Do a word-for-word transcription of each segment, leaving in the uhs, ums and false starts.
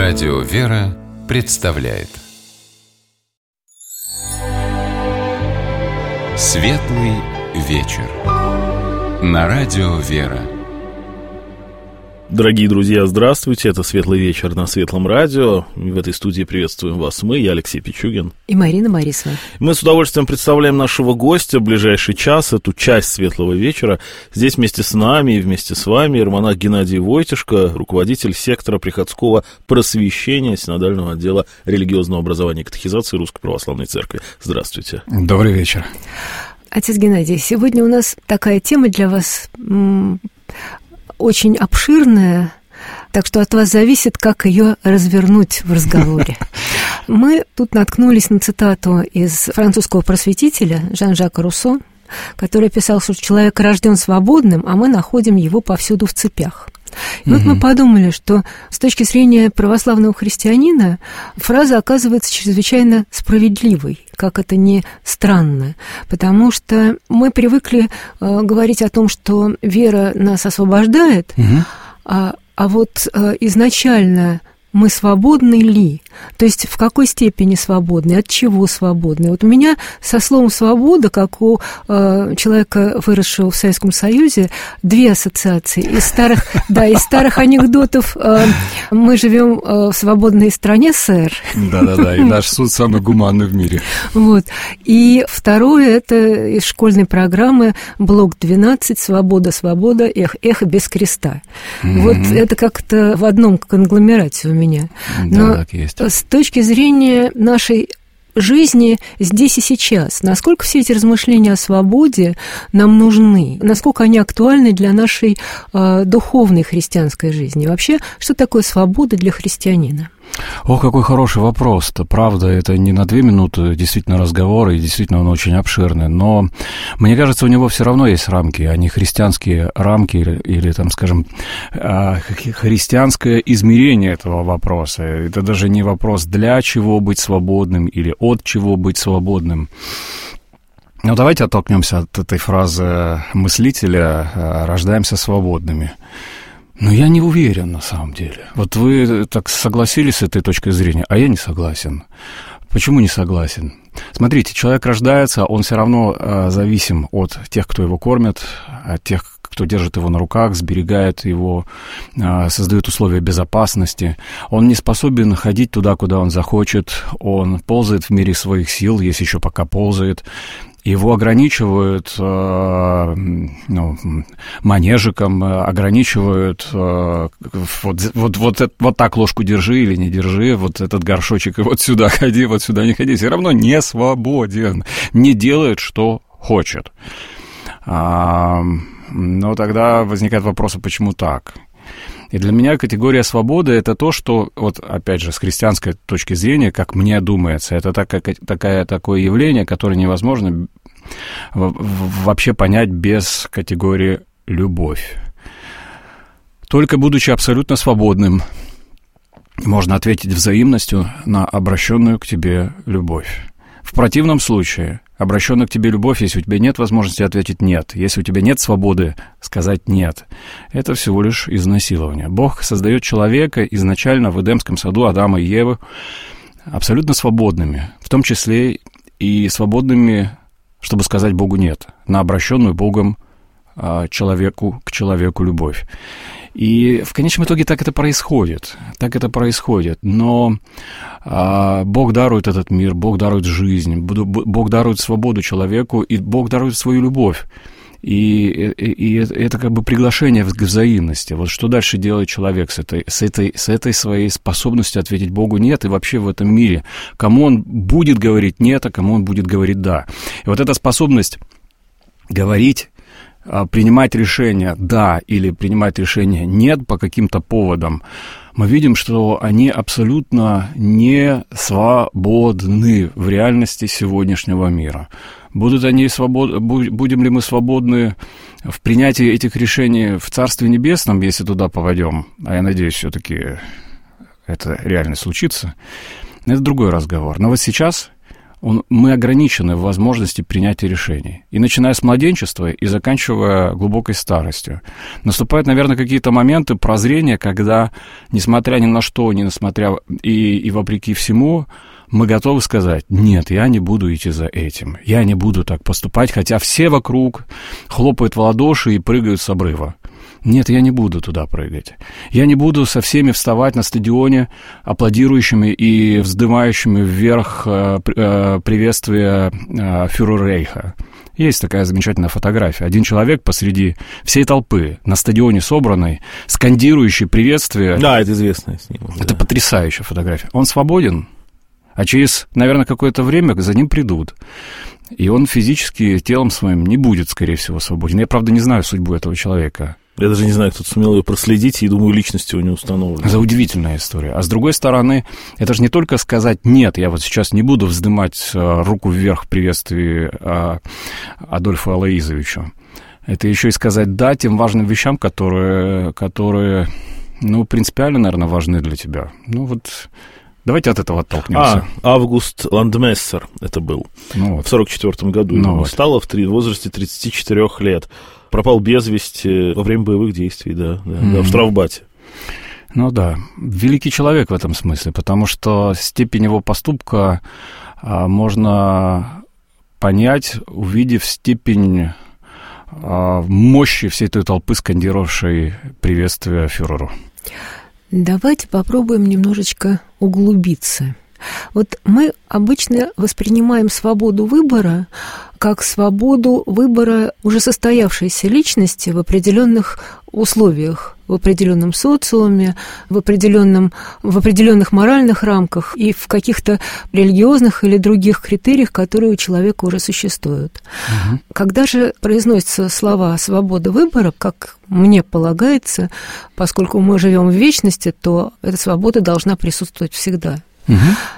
Радио «Вера» представляет Светлый вечер на Радио «Вера». Дорогие друзья, здравствуйте, это «Светлый вечер» на Светлом радио. В этой студии приветствуем вас мы, я Алексей Пичугин. И Марина Борисова. Мы с удовольствием представляем нашего гостя в ближайший час, эту часть «Светлого вечера». Здесь вместе с нами и вместе с вами иеромонах Геннадий Войтишко, руководитель сектора приходского просвещения Синодального отдела религиозного образования и катехизации Русской Православной Церкви. Здравствуйте. Добрый вечер. Отец Геннадий, сегодня у нас такая тема для вас м- очень обширная, так что от вас зависит, как ее развернуть в разговоре. Мы тут наткнулись на цитату из французского просветителя Жан-Жака Руссо, который писал, что человек рожден свободным, а мы находим его повсюду в цепях. И вот мы подумали, что с точки зрения православного христианина фраза оказывается чрезвычайно справедливой, как это ни странно, потому что мы привыкли э, говорить о том, что вера нас освобождает, угу. а, а вот э, изначально мы свободны ли? То есть в какой степени свободны, от чего свободны? Вот у меня со словом «свобода», как у э, человека, выросшего в Советском Союзе, две ассоциации. Из старых, да, из старых анекдотов э, мы живем э, в свободной стране, сэр. Да-да-да, и наш суд самый гуманный в мире. Вот. И второе, это из школьной программы блок двенадцать «Свобода, свобода, эх, эхо без креста». Mm-hmm. Вот это как-то в одном конгломерате у меня. Да, Но так есть. С точки зрения нашей жизни здесь и сейчас, насколько все эти размышления о свободе нам нужны, насколько они актуальны для нашей э, духовной христианской жизни? Вообще, что такое свобода для христианина? О, какой хороший вопрос-то. Правда, это не на две минуты действительно разговор, и действительно он очень обширный. Но мне кажется, у него все равно есть рамки, а не христианские рамки или, или там, скажем, христианское измерение этого вопроса. Это даже не вопрос, для чего быть свободным или от чего быть свободным. Ну, давайте оттолкнемся от этой фразы мыслителя «рождаемся свободными». Ну, я не уверен, на самом деле. Вот вы так согласились с этой точкой зрения, а я не согласен. Почему не согласен? Смотрите, человек рождается, он все равно э, зависим от тех, кто его кормит, от тех, кто держит его на руках, сберегает его, э, создает условия безопасности. Он не способен ходить туда, куда он захочет, он ползает в мире своих сил, если еще пока ползает. Его ограничивают э, ну, манежиком, ограничивают э, вот, вот, вот, вот так ложку держи или не держи, вот этот горшочек, и вот сюда ходи, вот сюда не ходи. Все равно не свободен, не делает, что хочет. А, но тогда возникает вопрос, а почему так? И для меня категория свободы – это то, что, вот опять же, с христианской точки зрения, как мне думается, это такая, такая, такое явление, которое невозможно вообще понять без категории «любовь». Только будучи абсолютно свободным, можно ответить взаимностью на обращенную к тебе любовь. В противном случае, обращенную к тебе любовь, если у тебя нет возможности ответить «нет», если у тебя нет свободы сказать «нет», это всего лишь изнасилование. Бог создает человека изначально в Эдемском саду Адама и Евы абсолютно свободными, в том числе и свободными, чтобы сказать Богу «нет», на обращенную Богом человеку к человеку любовь. И в конечном итоге так это происходит, так это происходит, но а, Бог дарует этот мир, Бог дарует жизнь, Бог дарует свободу человеку, и Бог дарует свою любовь. И, и, и это как бы приглашение к взаимности. Вот что дальше делает человек с этой, с, этой, с этой своей способностью ответить Богу «нет» и вообще в этом мире? Кому он будет говорить «нет», а кому он будет говорить «да». И вот эта способность говорить, принимать решение «да» или принимать решение «нет» по каким-то поводам, мы видим, что они абсолютно не свободны в реальности сегодняшнего мира. Будут они свобод... Будем ли мы свободны в принятии этих решений в Царстве Небесном, если туда попадем? А я надеюсь, все-таки это реально случится. Это другой разговор. Но вот сейчас Он, мы ограничены в возможности принятия решений. И начиная с младенчества и заканчивая глубокой старостью. Наступают, наверное, какие-то моменты прозрения, когда, несмотря ни на что, несмотря и, и вопреки всему, мы готовы сказать: нет, я не буду идти за этим, я не буду так поступать, хотя все вокруг хлопают в ладоши и прыгают с обрыва. Нет, я не буду туда прыгать. Я не буду со всеми вставать на стадионе, аплодирующими и вздымающими вверх приветствие фюреррейха. Есть такая замечательная фотография. Один человек посреди всей толпы на стадионе собранной, скандирующий приветствие. Да, это известная снимок. Это да. потрясающая фотография. Он свободен, а через, наверное, какое-то время за ним придут. И он физически телом своим не будет, скорее всего, свободен. Я, правда, не знаю судьбу этого человека. Я даже не знаю, кто сумел ее проследить, и, думаю, личности его не установлено. Это удивительная история. А с другой стороны, это же не только сказать: нет, я вот сейчас не буду вздымать руку вверх в приветствии Адольфу Алоизовичу. Это еще и сказать «да» тем важным вещам, которые, которые, ну, принципиально, наверное, важны для тебя. Ну, вот... Давайте от этого оттолкнемся. А, Август Ландмессер это был. Ну вот. В сорок четвёртом году ну ему вот. стало в, три, в возрасте тридцати четырёх лет. Пропал без вести во время боевых действий, да, да, mm-hmm. да, в штрафбате. Ну да, великий человек в этом смысле, потому что степень его поступка а, можно понять, увидев степень а, мощи всей той толпы, скандировавшей приветствие фюреру. Давайте попробуем немножечко углубиться. Вот мы обычно воспринимаем свободу выбора как свободу выбора уже состоявшейся личности в определенных условиях, в определенном социуме, в, определенном, в определенных моральных рамках и в каких-то религиозных или других критериях, которые у человека уже существуют. Угу. Когда же произносятся слова «свобода выбора», как мне полагается, поскольку мы живем в вечности, то эта свобода должна присутствовать всегда. Угу.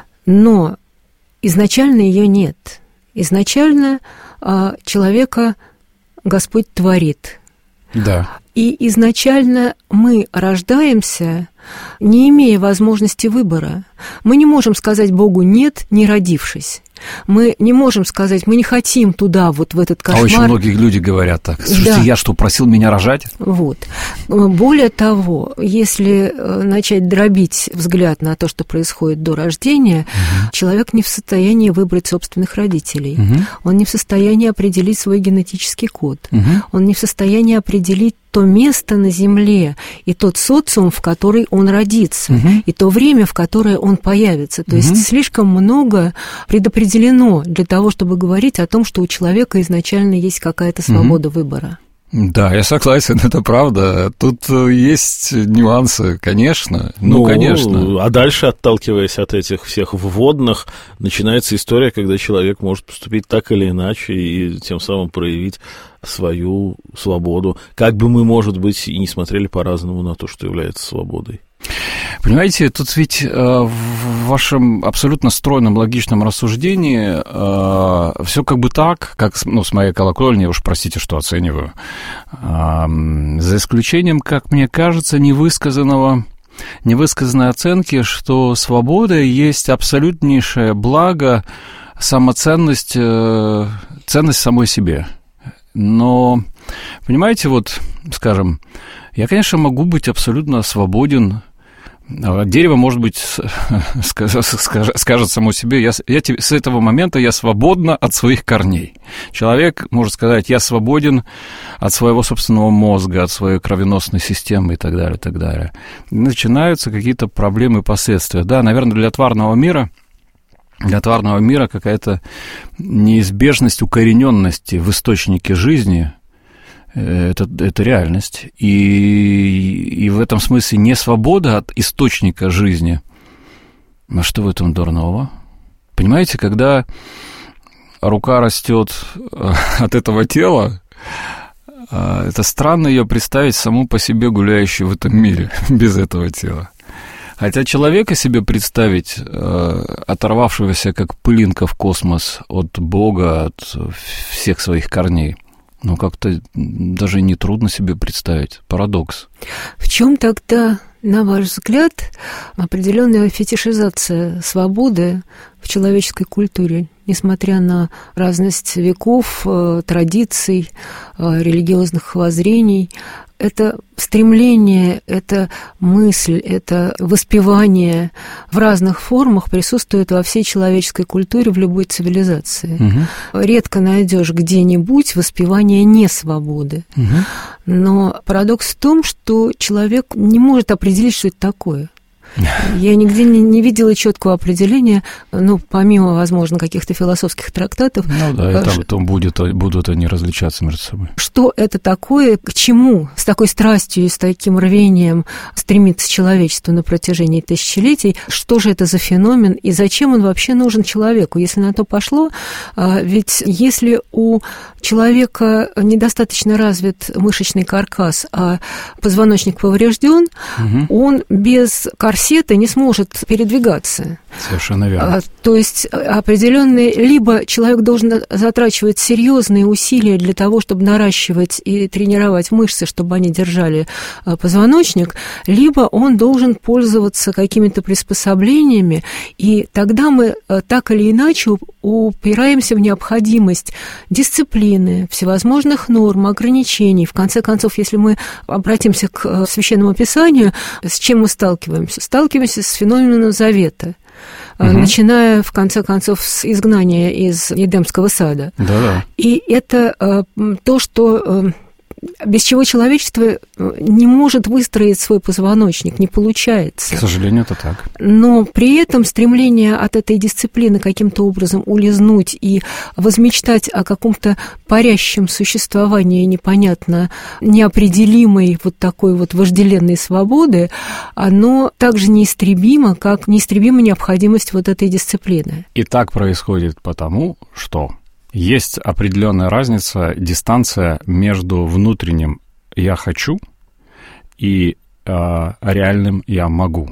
Но изначально ее нет. Изначально а, человека Господь творит. Да. И изначально мы рождаемся, не имея возможности выбора. Мы не можем сказать Богу «нет», не родившись. Мы не можем сказать, мы не хотим туда, вот в этот кошмар. А очень многие люди говорят так. Слушайте, да. Я что, просил меня рожать? Вот. Более того, если начать дробить взгляд на то, что происходит до рождения, угу. человек не в состоянии выбрать собственных родителей. Угу. Он не в состоянии определить свой генетический код. Угу. Он не в состоянии определить то место на Земле и тот социум, в который он родится, угу. и то время, в которое он появится. То угу. есть слишком много предопределено для того, чтобы говорить о том, что у человека изначально есть какая-то свобода угу. выбора. Да, я согласен, это правда. Тут есть нюансы, конечно. Ну, ну, конечно. А дальше, отталкиваясь от этих всех вводных, начинается история, когда человек может поступить так или иначе и тем самым проявить свою свободу. Как бы мы, может быть, и не смотрели по-разному на то, что является свободой. Понимаете, тут ведь э, в вашем абсолютно стройном, логичном рассуждении э, все как бы так, как, ну, с моей колокольни, уж простите, что оцениваю, э, за исключением, как мне кажется, невысказанного, невысказанной оценки, что свобода есть абсолютнейшее благо, самоценность, э, ценность самой себе. Но, понимаете, вот, скажем, я, конечно, могу быть абсолютно свободен. Дерево, может быть, скажет само себе, я, я, с этого момента я свободна от своих корней. Человек может сказать, я свободен от своего собственного мозга, от своей кровеносной системы и так далее, и так далее. И начинаются какие-то проблемы и последствия. Да, наверное, для тварного мира... Для тварного мира какая-то неизбежность укорененности в источнике жизни это, – это реальность. И, и в этом смысле не свобода от источника жизни. А что в этом дурного? Понимаете, когда рука растет от этого тела, это странно ее представить саму по себе гуляющей в этом мире без этого тела. Хотя человека себе представить, э, оторвавшегося как пылинка в космос от Бога, от всех своих корней, ну, как-то даже нетрудно себе представить. Парадокс. В чем тогда, на ваш взгляд, определенная фетишизация свободы в человеческой культуре? несмотря на разность веков, традиций, религиозных воззрений. Это стремление, это мысль, это воспевание в разных формах присутствует во всей человеческой культуре, в любой цивилизации. Угу. Редко найдешь где-нибудь воспевание несвободы. Угу. Но парадокс в том, что человек не может определить, что это такое. Я нигде не, не видела четкого определения, ну, помимо, возможно, каких-то философских трактатов. Ну да, и там, там будет, будут они различаться между собой. Что это такое, к чему с такой страстью и с таким рвением стремится человечество на протяжении тысячелетий, что же это за феномен и зачем он вообще нужен человеку, если на то пошло. Ведь если у человека недостаточно развит мышечный каркас, а позвоночник поврежден, угу. он без корсета не сможет передвигаться. Совершенно верно. А, то есть определенные, либо человек должен затрачивать серьезные усилия для того, чтобы наращивать и тренировать мышцы, чтобы они держали а, позвоночник, либо он должен пользоваться какими-то приспособлениями, и тогда мы а, так или иначе упираемся в необходимость дисциплины, всевозможных норм, ограничений. В конце концов, если мы обратимся к Священному Писанию, с чем мы сталкиваемся? Сталкиваемся с феноменом завета, угу. начиная, в конце концов, с изгнания из Эдемского сада. Да-да. И это то, что... без чего человечество не может выстроить свой позвоночник, не получается. К сожалению, это так. Но при этом стремление от этой дисциплины каким-то образом улизнуть и возмечтать о каком-то парящем существовании непонятно неопределимой вот такой вот вожделенной свободы, оно также неистребимо, как неистребима необходимость вот этой дисциплины. И так происходит потому, что... есть определенная разница, дистанция между внутренним «я хочу» и э, реальным «я могу».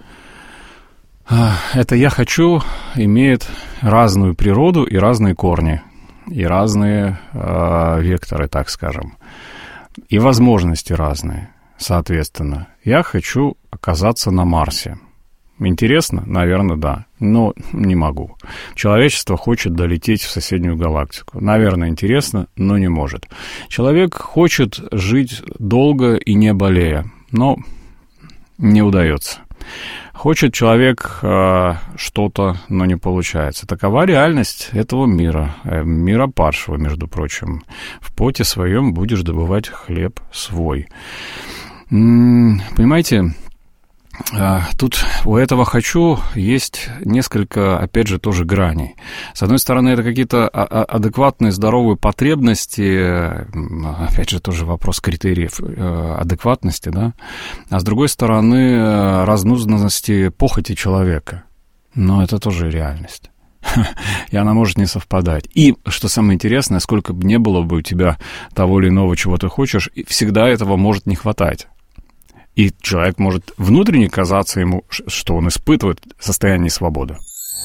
Это «я хочу» имеет разную природу и разные корни, и разные э, векторы, так скажем, и возможности разные, соответственно. Я хочу оказаться на Марсе. Интересно? Наверное, да. Но не могу. Человечество хочет долететь в соседнюю галактику. Наверное, интересно, но не может. Человек хочет жить долго и не болея, но не удается. Хочет человек э, что-то, но не получается. Такова реальность этого мира, э, мира падшего, между прочим. В поте своем будешь добывать хлеб свой. М-м, понимаете... Тут у этого «хочу» есть несколько, опять же, тоже граней. С одной стороны, это какие-то адекватные, здоровые потребности, опять же, тоже вопрос критериев адекватности, да, а с другой стороны, разнузданности похоти человека. Но это тоже реальность. И она может не совпадать. И, что самое интересное, сколько бы не было бы у тебя того или иного, чего ты хочешь, всегда этого может не хватать. И человек может внутренне казаться ему, что он испытывает состояние свободы.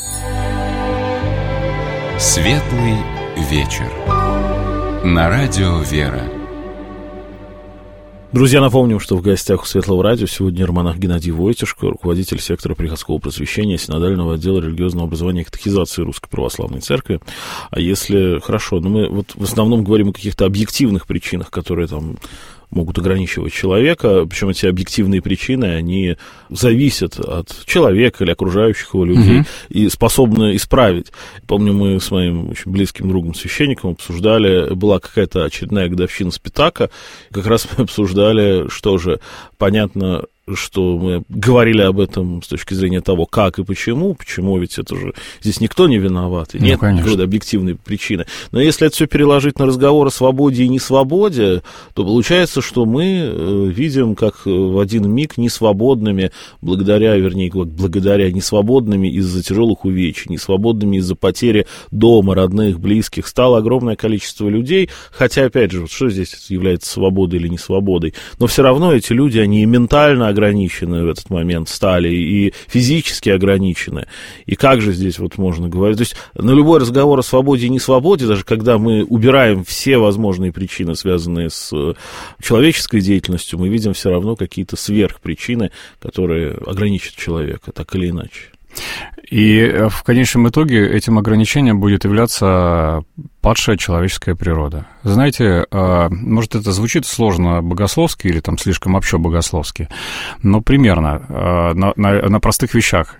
Светлый вечер. На радио «Вера». Друзья, напомним, что в гостях у Светлого радио сегодня иеромонах Геннадий Войтишко, руководитель сектора приходского просвещения Синодального отдела религиозного образования и катехизации Русской Православной Церкви. А если хорошо, ну мы вот в основном говорим о каких-то объективных причинах, которые там могут ограничивать человека, причем эти объективные причины, они зависят от человека или окружающих его людей mm-hmm. и способны исправить. Помню, мы с моим очень близким другом священником обсуждали, была какая-то очередная годовщина Спитака, как раз мы обсуждали, что же, понятно, что мы говорили об этом с точки зрения того, как и почему, почему, ведь это же здесь никто не виноват, и ну, нет какой-то объективной причины. Но если это все переложить на разговор о свободе и несвободе, то получается, что мы видим, как в один миг несвободными, благодаря, вернее, благодаря несвободными из-за тяжелых увечий, несвободными из-за потери дома, родных, близких, стало огромное количество людей, хотя, опять же, вот что здесь является свободой или несвободой, но все равно эти люди, они и ментально ограничены в этот момент стали, и физически ограничены. И как же здесь вот можно говорить? То есть на любой разговор о свободе и несвободе, даже когда мы убираем все возможные причины, связанные с человеческой деятельностью, мы видим все равно какие-то сверхпричины, которые ограничат человека, так или иначе. И в конечном итоге этим ограничением будет являться падшая человеческая природа. Знаете, может, это звучит сложно богословски или там слишком общо богословски, но примерно на, на, на простых вещах.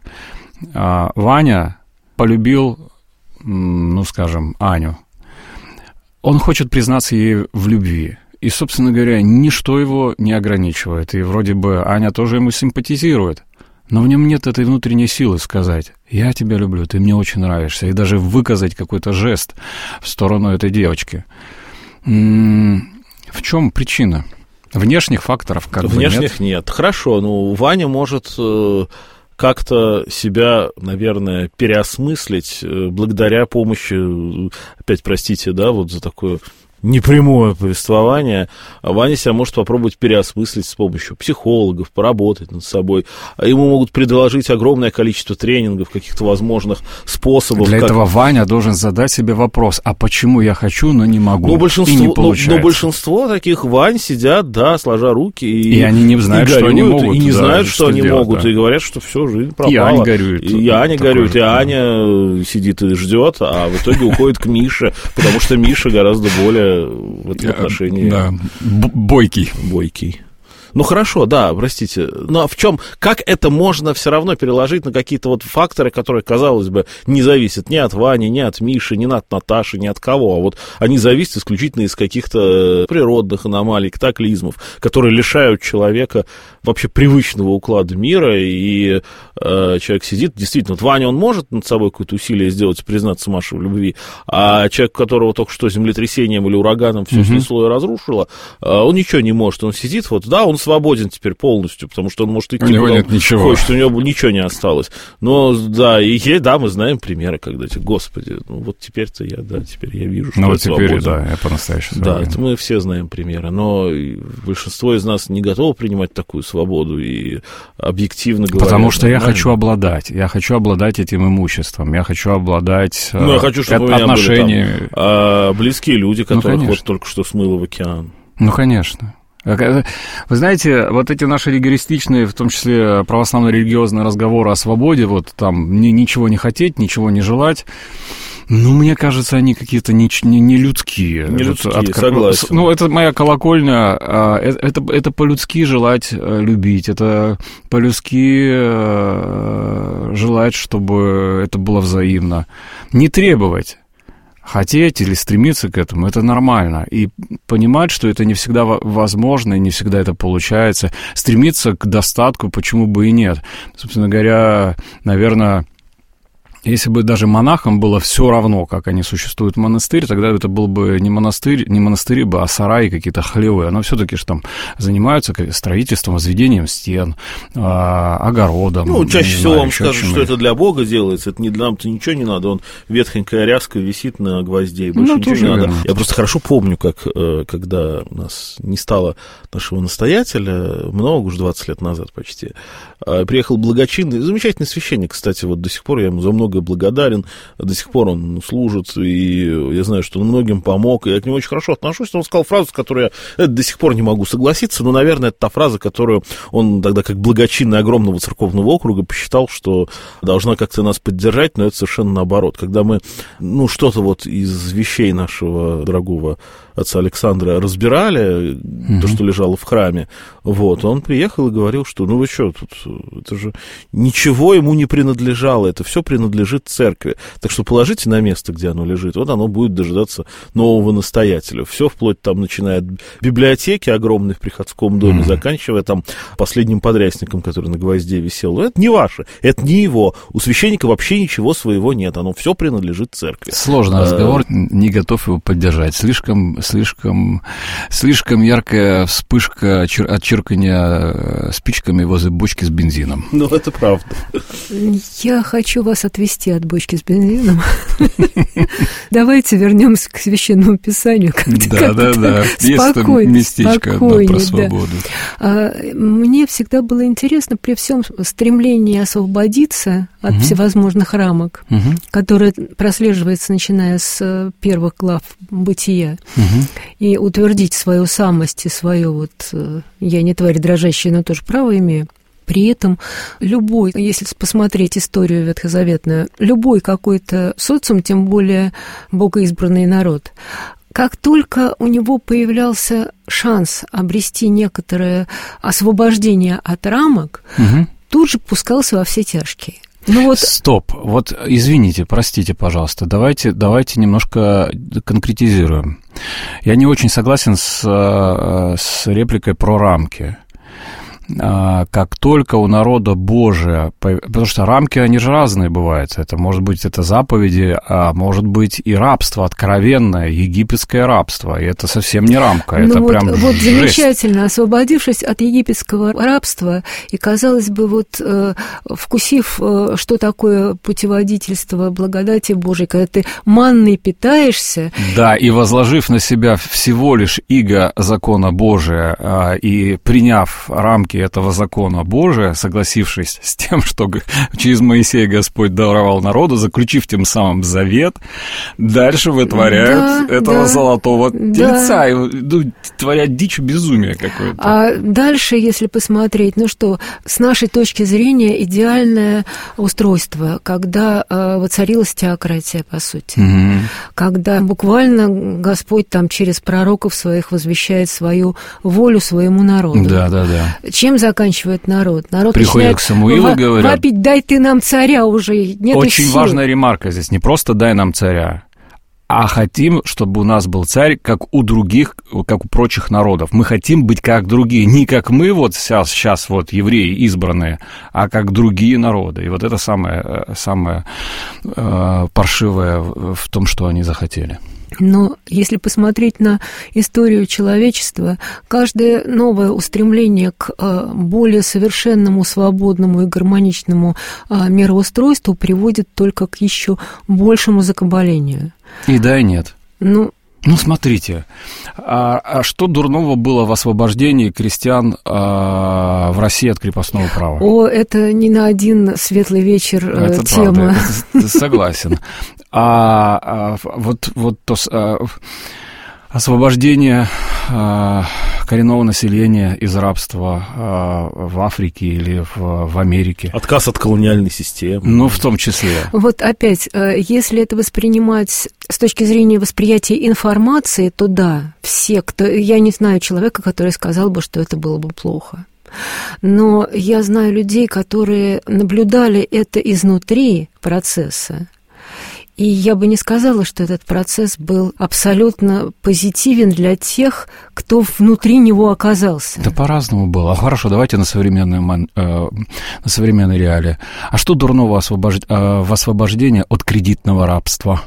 Ваня полюбил, ну, скажем, Аню. Он хочет признаться ей в любви. И, собственно говоря, ничто его не ограничивает. И вроде бы Аня тоже ему симпатизирует. Но в нем нет этой внутренней силы сказать: «Я тебя люблю, ты мне очень нравишься», и даже выказать какой-то жест в сторону этой девочки. М-м- в чем причина? Внешних факторов как бы нет? Внешних нет. Хорошо, ну, Ваня может э, как-то себя, наверное, переосмыслить э, благодаря помощи, опять простите, да, вот за такое непрямое повествование. Ваня себя может попробовать переосмыслить с помощью психологов, поработать над собой. Ему могут предложить огромное количество тренингов, каких-то возможных способов. Для как... этого Ваня должен задать себе вопрос: а почему я хочу, но не могу, но большинство, и не получается? Но, но большинство таких Вань сидят, да, сложа руки. И, и они не знают, и что горюют, они могут. И не да, знают, что, что они делать, могут. Да. И говорят, что все, жизнь пропала. И Аня горюет. И Аня горюет, же, и да. Аня сидит и ждет, а в итоге уходит к Мише, потому что Миша гораздо более в этом отношении... Да, бойкий. Бойкий. Ну, хорошо, да, простите. Но в чем, как это можно все равно переложить на какие-то вот факторы, которые, казалось бы, не зависят ни от Вани, ни от Миши, ни от Наташи, ни от кого, а вот они зависят исключительно из каких-то природных аномалий, катаклизмов, которые лишают человека вообще привычного уклада мира, и э, человек сидит, действительно, вот Ваня, он может над собой какое-то усилие сделать, признаться Маше в любви, а человек, которого только что землетрясением или ураганом все mm-hmm. снесло и разрушило, э, он ничего не может, он сидит, вот, да, он свободен теперь полностью, потому что он может идти, у него нет ничего. Хочет, у него ничего не осталось. Но, да, и есть, да, мы знаем примеры, когда, господи, ну вот теперь-то я, да, теперь я вижу, что ну, я вот теперь, свободен. да, я по-настоящему. Да, это мы все знаем примеры, но большинство из нас не готово принимать такую свободу и объективно говоря... Потому что нормально. Я хочу обладать, я хочу обладать этим имуществом, я хочу обладать ну, я хочу, чтобы от, у меня отношениями. Были там, а, близкие люди, которых ну, вот только что смыло в океан. Ну, конечно. Вы знаете, вот эти наши ригористичные, в том числе православно-религиозные разговоры о свободе, вот там ничего не хотеть, ничего не желать, ну, мне кажется, они какие-то не, не, не людские. Не людские, от, согласен. Ну, это моя колокольня, это, это по-людски желать любить, это по-людски желать, чтобы это было взаимно. Не требовать. Хотеть или стремиться к этому, это нормально. И понимать, что это не всегда возможно, и не всегда это получается. Стремиться к достатку, почему бы и нет. Собственно говоря, наверное... Если бы даже монахам было все равно, как они существуют в монастыре, тогда это был бы не монастырь, не монастыри бы, а сараи какие-то хлевые. Но все-таки же там занимаются строительством, возведением стен, огородом. Ну, чаще всего знаю, вам скажут, что это для Бога делается, это не для нам-то ничего не надо. Он ветхенькая ряска висит на гвозде, и больше ну, ничего не надо. Верно. Я просто хорошо помню, как когда у нас не стало нашего настоятеля, много уже двадцать лет назад почти, приехал благочинный, замечательный священник, кстати, вот до сих пор я ему за много благодарен, до сих пор он служит, и я знаю, что он многим помог, и я к нему очень хорошо отношусь. Он сказал фразу, с которой я до сих пор не могу согласиться, но, наверное, это та фраза, которую он тогда как благочинный огромного церковного округа посчитал, что должна как-то нас поддержать, но это совершенно наоборот. Когда мы, ну, что-то вот из вещей нашего дорогого отца Александра разбирали, mm-hmm. то, что лежало в храме, вот, он приехал и говорил, что, ну, вы что, тут, это же ничего ему не принадлежало, это все принадлежит церкви, так что положите на место, где оно лежит, вот оно будет дожидаться нового настоятеля. Все вплоть там, начиная от библиотеки огромной в приходском доме, mm-hmm. заканчивая там последним подрясником, который на гвозде висел. Это не ваше, это не его. У священника вообще ничего своего нет, оно все принадлежит церкви. Сложный а, разговор, не готов его поддержать. Слишком Слишком, слишком яркая вспышка чир, от чиркания спичками возле бочки с бензином. Ну, это правда. Я хочу вас отвести от бочки с бензином. Давайте вернемся к Священному Писанию. Да, да, да. Есть там местечко одно про свободу. Мне всегда было интересно при всем стремлении освободиться от всевозможных рамок, которое прослеживается, начиная с первых глав Бытия, и утвердить свою самость и свое вот «я не тварь дрожащая, но тоже право имею», При этом любой, если посмотреть историю ветхозаветную, любой какой-то социум, тем более богоизбранный народ, как только у него появлялся шанс обрести некоторое освобождение от рамок, угу. тут же пускался во все тяжкие. Ну вот... Стоп, вот извините, простите, пожалуйста, давайте, давайте немножко конкретизируем. Я не очень согласен с, с репликой про рамки. Как только у народа Божия, потому что рамки, они же разные бывают, это может быть это заповеди, а может быть и рабство откровенное, египетское рабство, и это совсем не рамка, ну это вот, прям вот жесть. Замечательно, освободившись от египетского рабства, и, казалось бы, вот э, вкусив, э, что такое путеводительство благодати Божией, когда ты манной питаешься. Да, и возложив на себя всего лишь иго закона Божия, э, и приняв рамки этого закона Божия, согласившись с тем, что через Моисея Господь даровал народу, заключив тем самым завет, дальше вытворяют да, этого да, золотого да. тельца, и ну, творят дичь, безумие какое-то. А дальше, если посмотреть, ну что, с нашей точки зрения идеальное устройство, когда э, воцарилась теократия, по сути, угу. когда буквально Господь там через пророков своих возвещает свою волю своему народу. Да, да, да. Чем заканчивает народ? Народ приходит к Самуилу и говорят... вопить, дай ты нам царя уже, нет Очень сил. Важная ремарка здесь, не просто дай нам царя, а хотим, чтобы у нас был царь, как у других, как у прочих народов. Мы хотим быть как другие, не как мы вот сейчас, сейчас вот евреи избранные, а как другие народы. И вот это самое, самое э, паршивое в том, что они захотели. Но если посмотреть на историю человечества, каждое новое устремление к более совершенному, свободному и гармоничному мироустройству приводит только к еще большему закабалению. И да, и нет. Ну, Ну, смотрите, а, а что дурного было в освобождении крестьян а, в России от крепостного права? О, это не на один светлый вечер это тема. Правда, это, согласен. А, а вот, вот то а, освобождение а, коренного населения из рабства а, в Африке или в, в Америке. Отказ от колониальной системы. Ну, в том числе. Вот опять, если это воспринимать с точки зрения восприятия информации, то да, все, кто... Я не знаю человека, который сказал бы, что это было бы плохо. Но я знаю людей, которые наблюдали это изнутри процесса. И я бы не сказала, что этот процесс был абсолютно позитивен для тех, кто внутри него оказался. Да по-разному было. Хорошо, давайте на современные, э, на современные реалии. А что дурного освобож... э, в освобождении от кредитного рабства?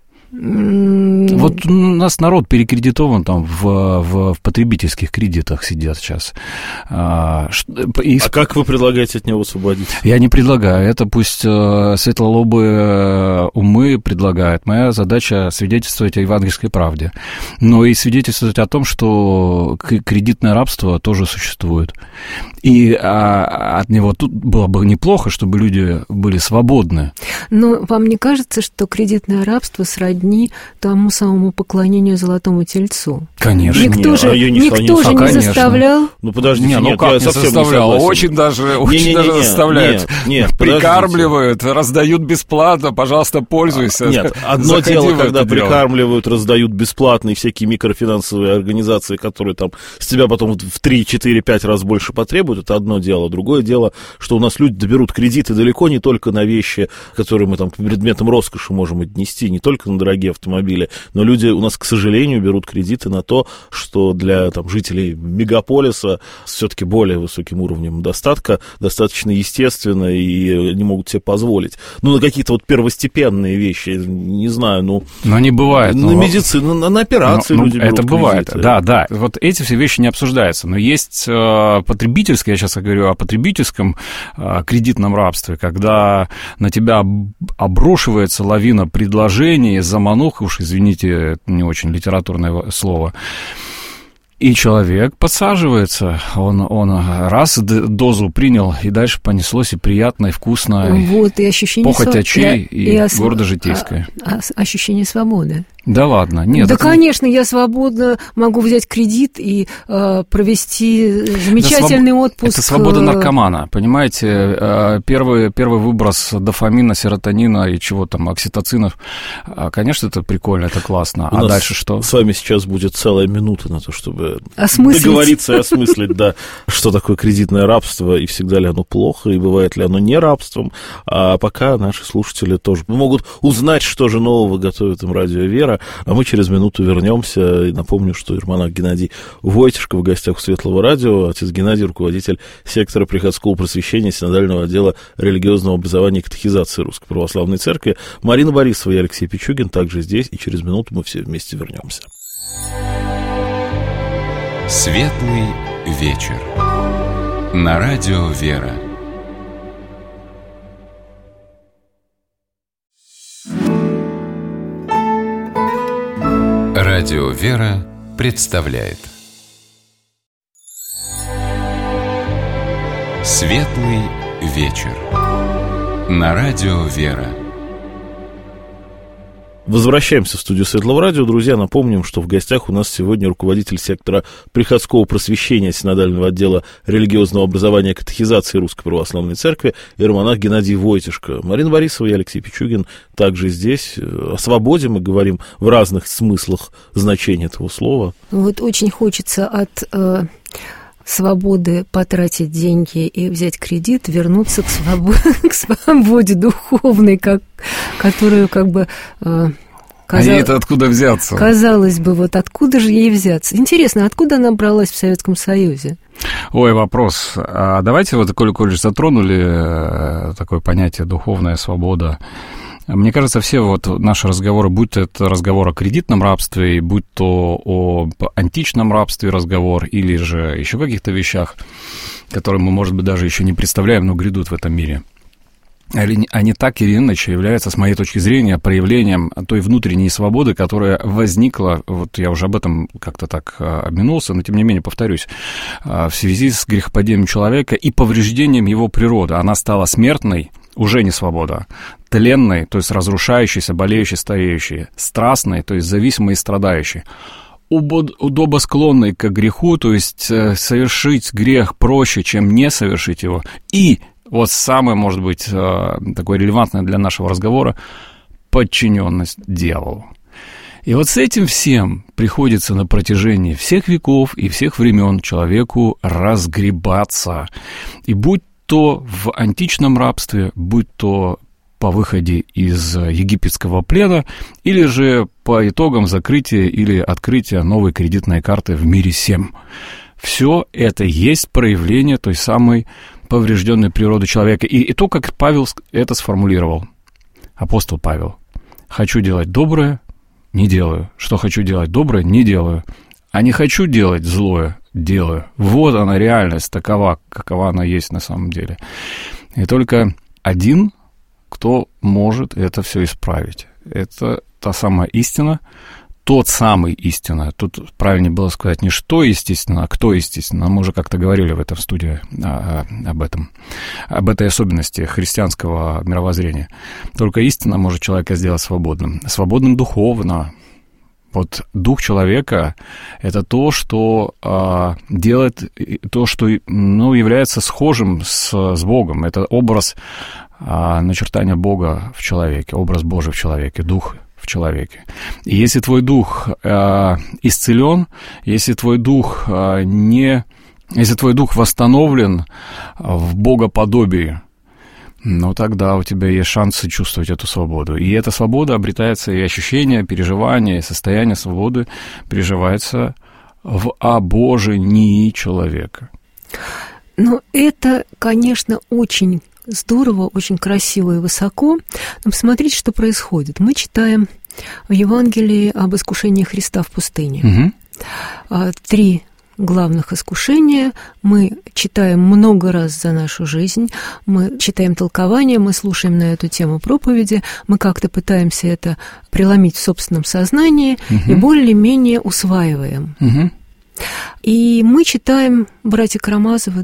Mm. Вот у нас народ перекредитован там в, в, в потребительских кредитах сидят сейчас. А, и... а как вы предлагаете от него освободить? Я не предлагаю. Это пусть э, светлолобые умы предлагают. Моя задача свидетельствовать о евангельской правде. Но и свидетельствовать о том, что кредитное рабство тоже существует. И а, от него тут было бы неплохо, чтобы люди были свободны. Но вам не кажется, что кредитное рабство сродни тому самому поклонению золотому тельцу? Конечно. Никто не, же, а не, никто же а, не конечно. заставлял. Ну, подождите, не, ну нет, как я не совсем заставлял? не очень даже, очень не, не, даже не, заставляют. Нет, нет, прикармливают, раздают бесплатно, пожалуйста, пользуйся. Нет, одно дело, когда прикармливают, дело. раздают бесплатно, и всякие микрофинансовые организации, которые там с тебя потом в три, четыре, пять раз больше потребуют, это одно дело. Другое дело, что у нас люди доберут кредиты далеко не только на вещи, которые мы там по предметам роскоши можем отнести, не только на дорогие автомобили, но люди у нас, к сожалению, берут кредиты на то, что для там, жителей мегаполиса с все-таки более высоким уровнем достатка достаточно естественно, и не могут себе позволить. Ну, на какие-то вот первостепенные вещи, не знаю, ну... Но не бывает. На но... медицину, на, на операции но, люди ну, берут это бывает, кредиты. да, да. Вот эти все вещи не обсуждаются. Но есть э, потребительское, я сейчас говорю о потребительском э, кредитном рабстве, когда на тебя обрушивается лавина предложений, заманух, уж извините, не очень литературное слово, и человек подсаживается, он, он раз дозу принял, и дальше понеслось и приятно, и вкусно, вот, и ощущение похоть св... очей, и, и, и гордо житейское. А, а, ощущение свободы. Да ладно, нет. Да, это... конечно, я свободно могу взять кредит и э, провести замечательный это своб... отпуск. Это свобода наркомана, понимаете? Первый, первый выброс дофамина, серотонина и чего там, окситоцинов. Конечно, это прикольно, это классно. У а нас дальше что? С вами сейчас будет целая минута на то, чтобы осмыслить. договориться и осмыслить, да, что такое кредитное рабство, и всегда ли оно плохо, и бывает ли оно не рабством. А пока наши слушатели тоже могут узнать, что же нового готовит им Радио Вера. А мы через минуту вернемся. И напомню, что иеромонах Геннадий Войтишко в гостях у Светлого Радио. Отец Геннадий, руководитель сектора приходского просвещения Синодального отдела религиозного образования и катехизации Русской Православной Церкви. Марина Борисова и Алексей Пичугин также здесь. И через минуту мы все вместе вернемся. Светлый вечер. На Радио Вера. Радио Вера представляет Светлый вечер. На Радио Вера. Возвращаемся в студию Светлого Радио. Друзья, напомним, что в гостях у нас сегодня руководитель сектора приходского просвещения Синодального отдела религиозного образования и катехизации Русской Православной Церкви иеромонах Геннадий Войтишко. Марина Борисова и Алексей Пичугин также здесь. О свободе мы говорим в разных смыслах значения этого слова. Вот очень хочется от... Э... свободы потратить деньги и взять кредит, вернуться к свободе, к свободе духовной, как, которую как бы... Э, казал... А ей-то откуда взяться? Казалось бы, вот откуда же ей взяться? Интересно, откуда она бралась в Советском Союзе? Ой, вопрос. А давайте вот, коль, коль же затронули такое понятие «духовная свобода», мне кажется, все вот наши разговоры, будь то это разговор о кредитном рабстве, будь то о античном рабстве разговор, или же еще каких-то вещах, которые мы, может быть, даже еще не представляем, но грядут в этом мире, они так или иначе являются, с моей точки зрения, проявлением той внутренней свободы, которая возникла, вот я уже об этом как-то так обминулся, но тем не менее повторюсь, в связи с грехопадением человека и повреждением его природы. Она стала смертной, уже не свобода, тленной, то есть разрушающейся, болеющей, стареющей, страстной, то есть зависимой и страдающей, удобосклонной к греху, то есть совершить грех проще, чем не совершить его, и вот самое, может быть, такое релевантное для нашего разговора, подчиненность дьяволу. И вот с этим всем приходится на протяжении всех веков и всех времен человеку разгребаться. И будь то в античном рабстве, будь то по выходе из египетского плена, или же по итогам закрытия или открытия новой кредитной карты в мире семь. Все это есть проявление той самой поврежденной природы человека. И, и то, как Павел это сформулировал, апостол Павел. «Хочу делать доброе, не делаю. Что хочу делать доброе, не делаю. А не хочу делать злое, делаю». Вот она, реальность такова, какова она есть на самом деле. И только один, кто может это все исправить. Это та самая истина, тот самый истина. Тут правильнее было сказать не что естественно, а кто естественно. Мы уже как-то говорили в этом студии а, об этом, об этой особенности христианского мировоззрения. Только истина может человека сделать свободным. Свободным духовно. Вот дух человека — это то, что а, делает, то, что ну, является схожим с, с Богом. Это образ а, начертания Бога в человеке, образ Божий в человеке, дух в человеке. И если твой дух а, исцелен, если твой дух а, не, если твой дух восстановлен в богоподобии, ну, тогда у тебя есть шансы чувствовать эту свободу. И эта свобода обретается, и ощущение, переживание, и состояние свободы переживается в обожении человека. Ну, это, конечно, очень здорово, очень красиво и высоко. Но посмотрите, что происходит. Мы читаем в Евангелии об искушении Христа в пустыне. Угу. Три главных искушения мы читаем много раз за нашу жизнь, мы читаем толкования, мы слушаем на эту тему проповеди, мы как-то пытаемся это преломить в собственном сознании угу. и более-менее усваиваем. Угу. И мы читаем братья Карамазова,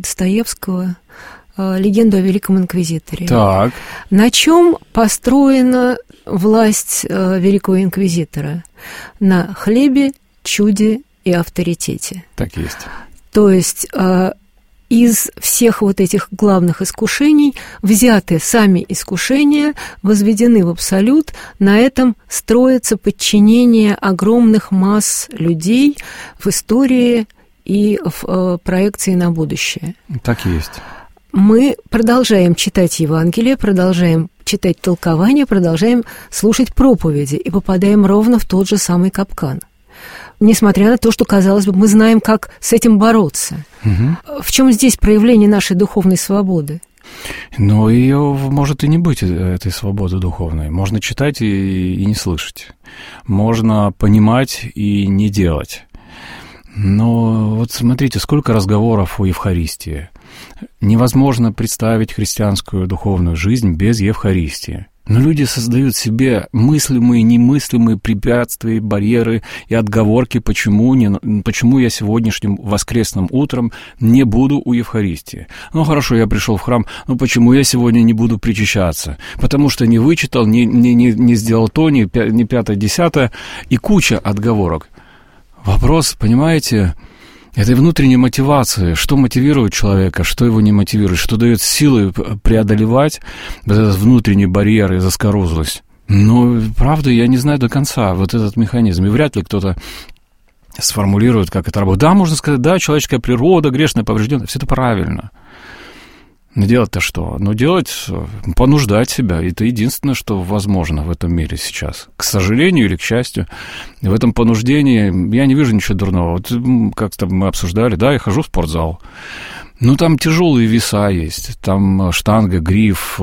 Достоевского, легенду о Великом Инквизиторе. Так. На чем построена власть э, великого инквизитора на хлебе, чуде и авторитете. Так есть. То есть э, из всех вот этих главных искушений взяты сами искушения, возведены в абсолют, на этом строится подчинение огромных масс людей в истории и в э, проекции на будущее. Так есть. Мы продолжаем читать Евангелие, продолжаем читать толкования, продолжаем слушать проповеди и попадаем ровно в тот же самый капкан. Несмотря на то, что, казалось бы, мы знаем, как с этим бороться. Угу. В чем здесь проявление нашей духовной свободы? Но ее может и не быть, этой свободы духовной. Можно читать и, и не слышать. Можно понимать и не делать. Но вот смотрите, сколько разговоров о Евхаристии. Невозможно представить христианскую духовную жизнь без Евхаристии. Но люди создают себе мыслимые, немыслимые препятствия, барьеры и отговорки, почему, не, почему я сегодняшним воскресным утром не буду у Евхаристии. Ну, хорошо, я пришел в храм, но почему я сегодня не буду причащаться? Потому что не вычитал, не, не, не, не сделал то, не, не пятое, десятое, и куча отговорок. Вопрос, понимаете, этой внутренней мотивации, что мотивирует человека, что его не мотивирует, что дает силы преодолевать вот этот внутренний барьер и заскорузлость. Но, правда, я не знаю до конца вот этот механизм, и вряд ли кто-то сформулирует, как это работает. Да, можно сказать, да, человеческая природа, грешная, поврежденная, все это правильно. Но делать-то что? Ну, делать, понуждать себя. Это единственное, что возможно в этом мире сейчас. К сожалению или к счастью, в этом понуждении я не вижу ничего дурного. Вот как-то мы обсуждали, да, я хожу в спортзал. Ну, там тяжелые веса есть, там штанга, гриф,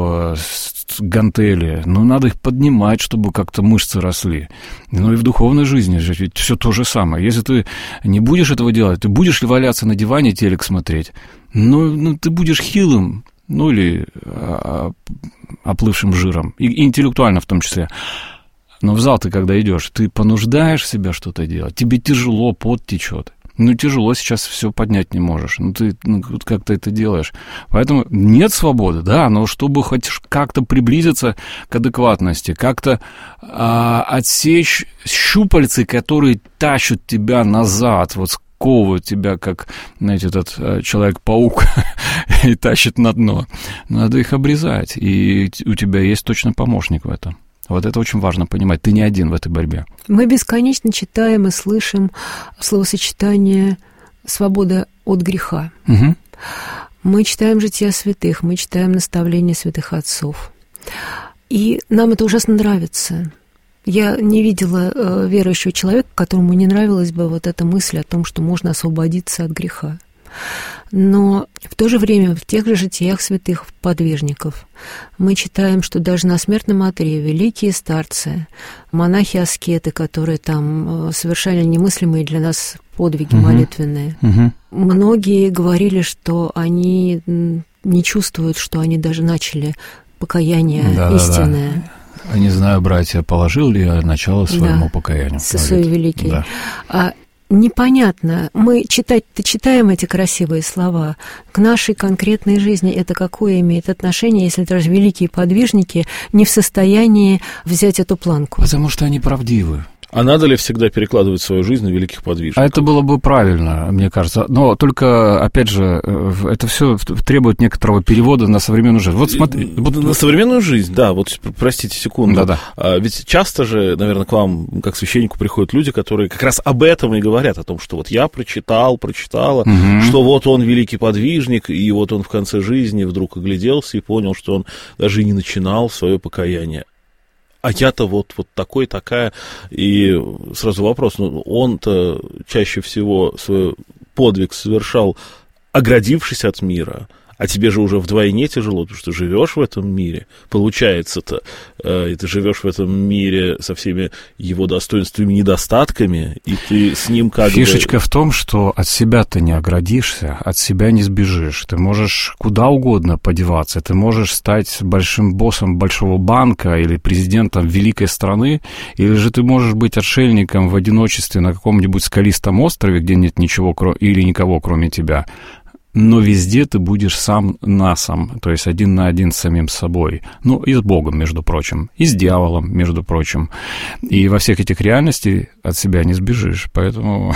гантели. Ну, надо их поднимать, чтобы как-то мышцы росли. Ну, и в духовной жизни же ведь все то же самое. Если ты не будешь этого делать, ты будешь ли валяться на диване, телек смотреть? Ну, ну ты будешь хилым, ну, или а, оплывшим жиром, и, и интеллектуально в том числе. Но в зал ты, когда идешь, ты понуждаешь себя что-то делать, тебе тяжело, пот течет. Ну, тяжело сейчас все поднять не можешь. Ну, ты ну, как-то это делаешь. Поэтому нет свободы, да, но чтобы хоть как-то приблизиться к адекватности, как-то а, отсечь щупальцы, которые тащат тебя назад, вот сковывают тебя, как, знаете, этот а, Человек-паук, и тащит на дно. Надо их обрезать, и у тебя есть точно помощник в этом. Вот это очень важно понимать. Ты не один в этой борьбе. Мы бесконечно читаем и слышим словосочетание «свобода от греха». Угу. Мы читаем жития святых, мы читаем наставления святых отцов. И нам это ужасно нравится. Я не видела э, верующего человека, которому не нравилась бы вот эта мысль о том, что можно освободиться от греха. Но в то же время в тех же житиях святых подвижников мы читаем, что даже на смертном одре великие старцы, монахи-аскеты, которые там совершали немыслимые для нас подвиги угу. молитвенные, угу. многие говорили, что они не чувствуют, что они даже начали покаяние да, истинное. Да, да. Не знаю, братья, положил ли я начало своему да, покаянию. Сысой великий. Да. А непонятно, мы читать-то читаем эти красивые слова, к нашей конкретной жизни это какое имеет отношение, если даже великие подвижники не в состоянии взять эту планку? Потому что они правдивы. А надо ли всегда перекладывать свою жизнь на великих подвижников? А это было бы правильно, мне кажется. Но только, опять же, это все требует некоторого перевода на современную жизнь. Вот смотри. Вот, на современную жизнь, да, вот простите секунду. Да-да. А, ведь часто же, наверное, к вам, как священнику, приходят люди, которые как раз об этом и говорят, о том, что вот я прочитал, прочитала, угу. что вот он великий подвижник, и вот он в конце жизни вдруг огляделся и понял, что он даже и не начинал свое покаяние. А я-то вот, вот такой, такая, и сразу вопрос, ну, он-то чаще всего свой подвиг совершал, оградившись от мира, а тебе же уже вдвойне тяжело, потому что живешь в этом мире, получается-то, э, и ты живешь в этом мире со всеми его достоинствами и недостатками, и ты с ним как бы... Фишечка бы... в том, что от себя ты не оградишься, от себя не сбежишь. Ты можешь куда угодно подеваться, ты можешь стать большим боссом большого банка или президентом великой страны, или же ты можешь быть отшельником в одиночестве на каком-нибудь скалистом острове, где нет ничего или никого, кроме тебя. но везде ты будешь сам на сам, то есть один на один с самим собой. Ну, и с Богом, между прочим, и с дьяволом, между прочим. И во всех этих реальностях от себя не сбежишь. Поэтому,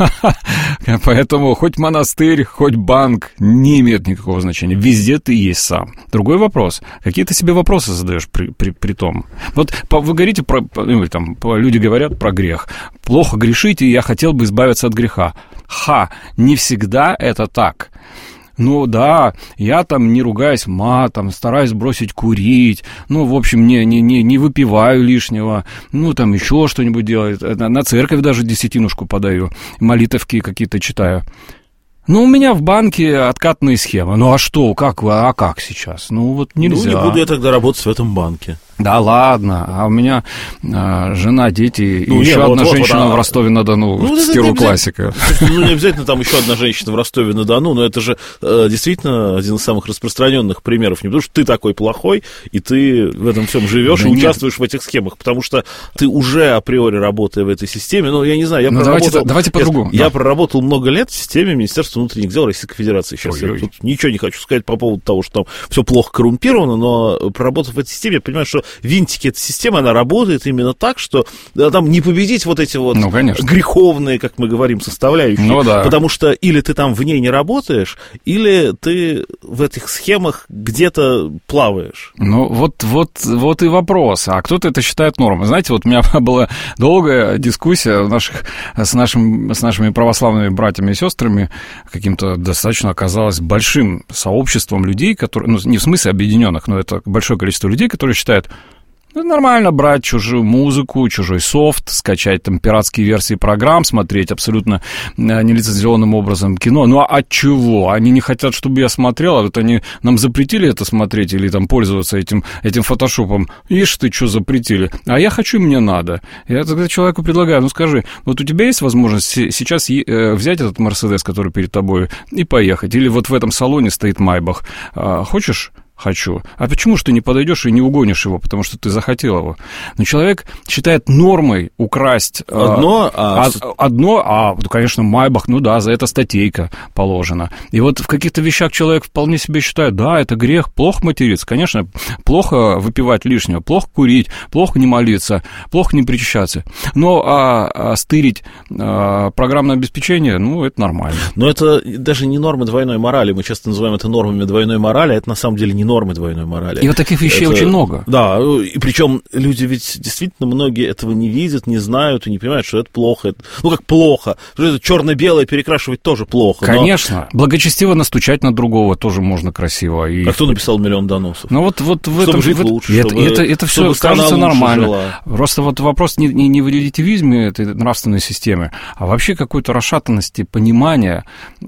поэтому хоть монастырь, хоть банк не имеет никакого значения. Везде ты есть сам. Другой вопрос. Какие ты себе вопросы задаешь при, при, при том? Вот вы говорите про... Там, люди говорят про грех. Плохо грешите, и я хотел бы избавиться от греха. Ха, не всегда это так. Ну да, я там не ругаюсь матом, стараюсь бросить курить, ну, в общем, не, не, не, не выпиваю лишнего, ну, там еще что-нибудь делаю, на церковь даже десятинушку подаю, молитовки какие-то читаю. Ну, у меня в банке откатные схемы. Ну, а что, как вы, а как сейчас? Ну, вот нельзя. Ну, не буду я тогда работать в этом банке. Да ладно, а у меня а, жена, дети, ну, и еще нет, одна вот, женщина вот, а... в Ростове-на-Дону, ну, в стиру классика. Ну, не обязательно там еще одна женщина в Ростове-на-Дону, но это же э, действительно один из самых распространенных примеров. Не потому что ты такой плохой, и ты в этом всем живешь да и нет. участвуешь в этих схемах, потому что ты уже априори работая в этой системе, ну, я не знаю, я ну, проработал... Давайте, давайте по-другому. Я, да. я проработал много лет в системе Министерства внутренних дел Российской Федерации. Сейчас Ой-ой. я тут ничего не хочу сказать по поводу того, что там все плохо коррумпировано, но проработав в этой системе, я понимаю, что винтики этой система, она работает именно так, что да, там не победить вот эти вот ну, греховные, как мы говорим, составляющие. Ну, да. Потому что или ты там в ней не работаешь, или ты в этих схемах где-то плаваешь. Ну, вот, вот, вот и вопрос. А кто-то это считает нормой. Знаете, вот у меня была долгая дискуссия в наших, с, нашим, с нашими православными братьями и сестрами, каким-то достаточно оказалось большим сообществом людей, которые, ну, не в смысле объединенных, но это большое количество людей, которые считают, ну, нормально брать чужую музыку, чужой софт, скачать там пиратские версии программ, смотреть абсолютно нелицензионным образом кино. Ну, а от чего? Они не хотят, чтобы я смотрел, а вот они нам запретили это смотреть или там пользоваться этим, этим фотошопом. Ишь ты, что запретили? А я хочу, мне надо. Я тогда человеку предлагаю, ну, скажи, вот у тебя есть возможность сейчас взять этот Мерседес, который перед тобой, и поехать? Или вот в этом салоне стоит Майбах. Хочешь? Хочу. А почему же ты не подойдешь и не угонишь его, потому что ты захотел его? Но человек считает нормой украсть... Одно, а... а одно, а, конечно, Майбах, ну да, за это статейка положена. И вот в каких-то вещах человек вполне себе считает, да, это грех, плохо материться. Конечно, плохо выпивать лишнего, плохо курить, плохо не молиться, плохо не причащаться. Но а, а стырить а, программное обеспечение, ну, это нормально. Но это даже не нормы двойной морали. Мы часто называем это нормами двойной морали, а это на самом деле не нормы двойной морали. И вот таких вещей это, очень много. Да, и причем люди ведь действительно многие этого не видят, не знают и не понимают, что это плохо. Это, ну, как плохо. Что это черно-белое перекрашивать тоже плохо. Конечно. Но... Благочестиво настучать на другого тоже можно красиво. И... А кто написал миллион доносов? Ну, вот, вот в чтобы этом... жить в... лучше, это, чтобы, это, это все кажется нормально. Жила. Просто вот вопрос не, не, не в релятивизме этой нравственной системы, а вообще какой-то расшатанности понимания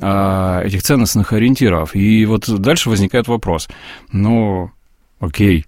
э, этих ценностных ориентиров. И вот дальше возникает вопрос. Ну... Окей.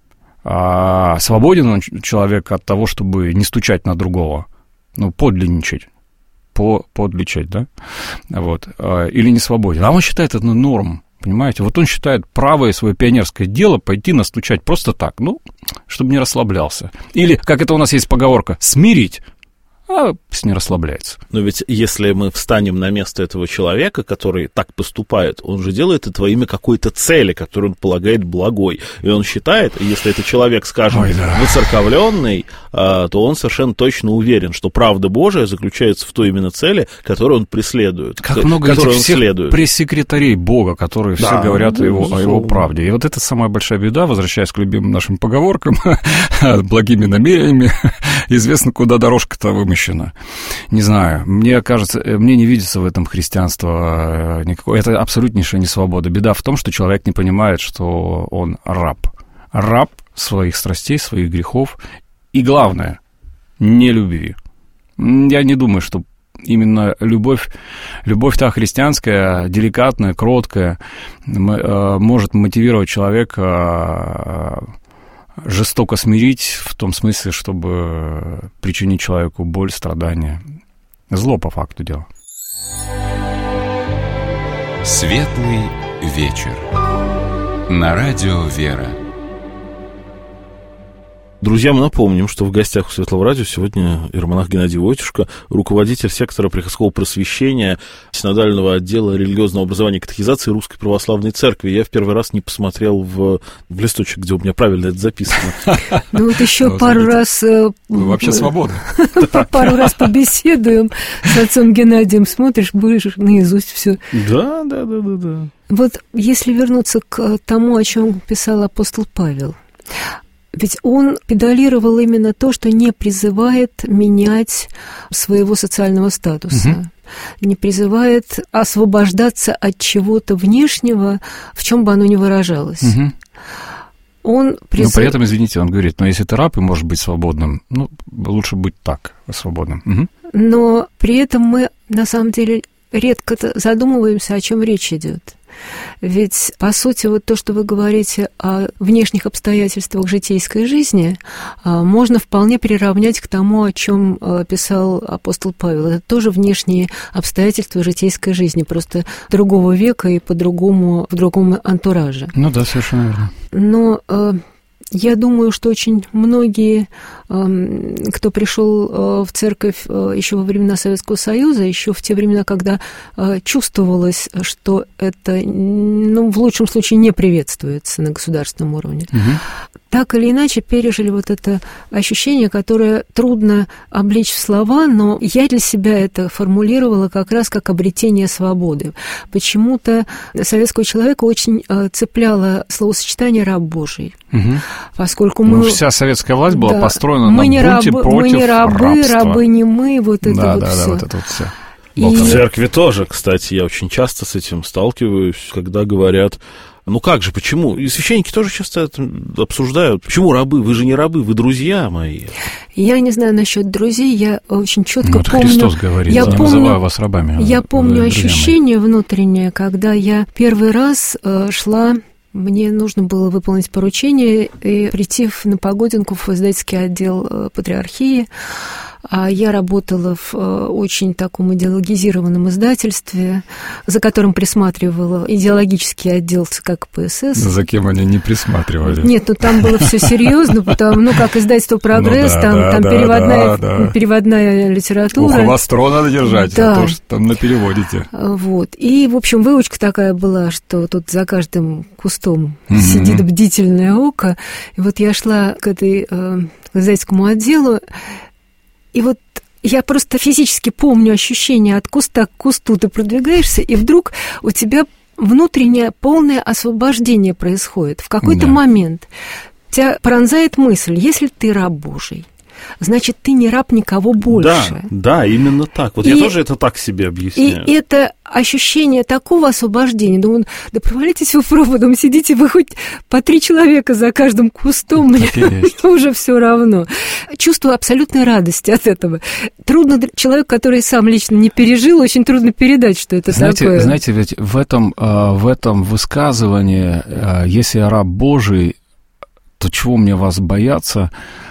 А свободен он, человек, от того, чтобы не стучать на другого? Ну, подлинничать. По, подличать, да? Вот. Или не свободен? А он считает это нормой, понимаете? Вот он считает правое свое пионерское дело пойти настучать просто так, ну, чтобы не расслаблялся. Или, как это у нас есть поговорка, смирить, а пусть не расслабляется. Но ведь если мы встанем на место этого человека, который так поступает, он же делает это во имя какой-то цели, которую он полагает благой. И он считает, если это человек, скажем, Ой, да. выцерковленный, то он совершенно точно уверен, что правда Божия заключается в той именно цели, которую он преследует. Как много этих всех пресс-секретарей Бога, которые да, все говорят ну, о, его, о его правде. И вот это самая большая беда, возвращаясь к любимым нашим поговоркам, благими намерениями, известно, куда дорожка-то вымощена. Не знаю, мне кажется, мне не видится в этом христианство никакого. Это абсолютнейшая несвобода. Беда в том, что человек не понимает, что он раб. Раб своих страстей, своих грехов. И главное, не любви. Я не думаю, что именно любовь, любовь та христианская, деликатная, кроткая, может мотивировать человека жестоко смирить, в том смысле, чтобы причинить человеку боль, страдания. Зло, по факту дела. Светлый вечер. На радио «Вера». Друзья, мы напомним, что в гостях у Светлого радио сегодня иеромонах Геннадий Войтишко, руководитель сектора приходского просвещения синодального отдела религиозного образования и катехизации Русской Православной Церкви. Я в первый раз не посмотрел в, в листочек, где у меня правильно это записано. Ну вот еще пару раз... Вы вообще свободны. Пару раз побеседуем с отцом Геннадием, смотришь, будешь наизусть все. Да, да, да, да, да. Вот если вернуться к тому, о чем писал апостол Павел, ведь он педалировал именно то, что не призывает менять своего социального статуса, угу. не призывает освобождаться от чего-то внешнего, в чем бы оно ни выражалось. Угу. Он призыв... Но при этом, извините, он говорит, но если ты раб и можешь быть свободным, ну, лучше быть так, свободным. Угу. Но при этом мы, на самом деле, редко задумываемся, о чем речь идет. Ведь, по сути, вот то, что вы говорите о внешних обстоятельствах житейской жизни, можно вполне приравнять к тому, о чем писал апостол Павел. Это тоже внешние обстоятельства житейской жизни, просто другого века и по-другому, в другом антураже. Ну да, совершенно верно. Но я думаю, что очень многие, кто пришел в церковь еще во времена Советского Союза, еще в те времена, когда чувствовалось, что это, ну, в лучшем случае не приветствуется на государственном уровне, угу. так или иначе пережили вот это ощущение, которое трудно облечь в слова, но я для себя это формулировала как раз как обретение свободы. Почему-то советского человека очень цепляло словосочетание «раб Божий». Угу. Поскольку мы... Ну, вся советская власть была да, построена мы на не бунте рабы, против мы не рабы, рабства. рабы не мы, вот это да, вот да, все. Да, вот это вот все. И... В церкви тоже, кстати, я очень часто с этим сталкиваюсь, когда говорят, ну как же, почему? И священники тоже часто это обсуждают. Почему рабы? Вы же не рабы, вы друзья мои. Я не знаю насчет друзей, я очень четко ну, это помню... Христос говорит, я помню, называю вас рабами. Я помню вы, ощущение внутреннее, когда я первый раз э, шла... Мне нужно было выполнить поручение и прийти на Погодинку в издательский отдел патриархии. А я работала в очень таком идеологизированном издательстве, за которым присматривала идеологический отдел ЦК КПСС. За кем они не присматривали? Нет, ну там было все серьезно, потому, ну, как издательство «Прогресс», ну, да, там, да, там да, переводная, да, да. переводная литература. Ухо востро надо держать, да. а то, что там напереводите. Вот. И, в общем, выучка такая была, что тут за каждым кустом mm-hmm. сидит бдительное око. И вот я шла к этой э, к издательскому отделу, и вот я просто физически помню ощущение от куста к кусту. Ты продвигаешься, и вдруг у тебя внутреннее полное освобождение происходит. В какой-то да. момент тебя пронзает мысль, если ты раб Божий, значит, ты не раб никого больше. Да, да, именно так. Вот и, я тоже это так себе объясняю. И это ощущение такого освобождения. Думаю, да провалитесь вы в проводом, сидите вы хоть по три человека за каждым кустом, мне уже все равно. Чувствую абсолютной радости от этого. Трудно человеку, который сам лично не пережил, очень трудно передать, что это знаете, такое. Знаете, ведь в этом, в этом высказывании, если я раб Божий, то чего мне вас бояться?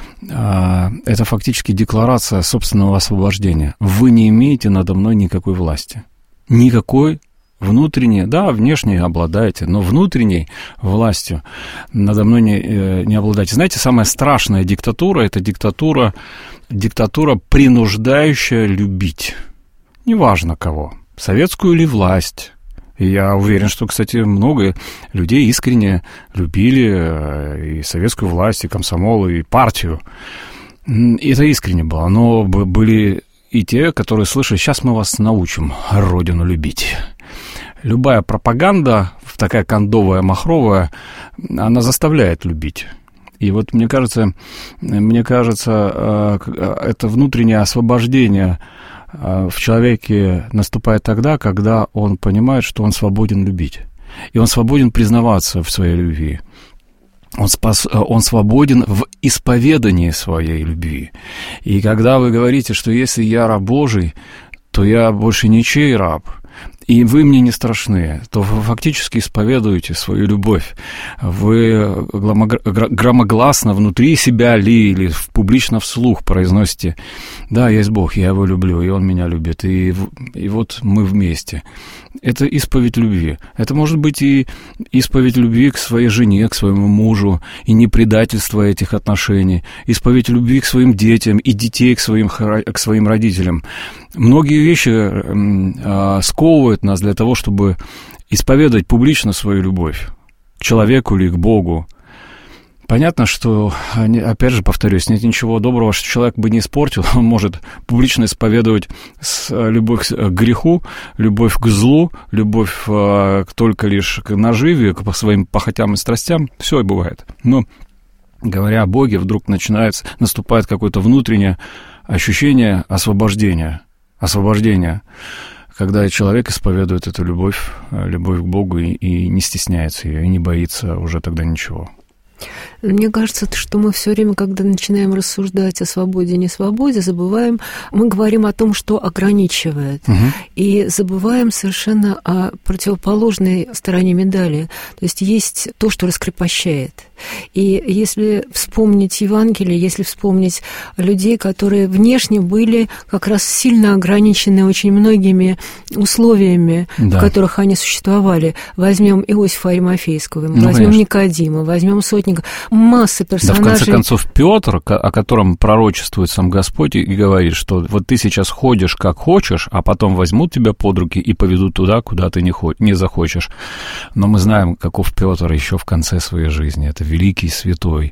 Это фактически декларация собственного освобождения. Вы не имеете надо мной никакой власти. Никакой внутренней, да, внешней обладаете, но внутренней властью надо мной не, не обладаете. Знаете, самая страшная диктатура – это диктатура, диктатура, принуждающая любить. Неважно кого, советскую или власть. И я уверен, что, кстати, много людей искренне любили и советскую власть, и комсомол, и партию. И это искренне было. Но были и те, которые слышали, сейчас мы вас научим Родину любить. Любая пропаганда, такая кондовая, махровая, она заставляет любить. И вот мне кажется, мне кажется, это внутреннее освобождение в человеке наступает тогда, когда он понимает, что он свободен любить. И он свободен признаваться в своей любви. Он, спас, он свободен в исповедании своей любви. И когда вы говорите, что если я раб Божий, то я больше ничей раб, и вы мне не страшны, то вы фактически исповедуете свою любовь. Вы громогласно внутри себя ли или публично вслух произносите: да, есть Бог, я его люблю, и он меня любит, и, и вот мы вместе. Это исповедь любви. Это может быть и исповедь любви к своей жене, к своему мужу, и не предательство этих отношений, исповедь любви к своим детям и детей к своим, к своим родителям. Многие вещи э, сковывают нас для того, чтобы исповедовать публично свою любовь к человеку или к Богу. Понятно, что, опять же, повторюсь, нет ничего доброго, что человек бы не испортил. Он может публично исповедовать любовь к греху, любовь к злу, любовь э, только лишь к наживе, к своим похотям и страстям. Все бывает. Но, говоря о Боге, вдруг начинается, наступает какое-то внутреннее ощущение освобождения. Освобождения, когда человек исповедует эту любовь, любовь к Богу и, и не стесняется ее, и не боится уже тогда ничего. Мне кажется, что мы все время, когда начинаем рассуждать о свободе и несвободе, забываем, мы говорим о том, что ограничивает, угу. и забываем совершенно о противоположной стороне медали. То есть есть то, что раскрепощает. И если вспомнить Евангелие, если вспомнить людей, которые внешне были как раз сильно ограничены очень многими условиями, да. в которых они существовали, возьмем Иосифа Аримафейского, ну, возьмем конечно. Никодима, возьмем сотника, масса персонажей. Да, в конце концов, Петр, о котором пророчествует сам Господь и говорит, что вот ты сейчас ходишь как хочешь, а потом возьмут тебя под руки и поведут туда, куда ты не, хо- не захочешь. Но мы знаем, каков Петр еще в конце своей жизни. Это великий святой,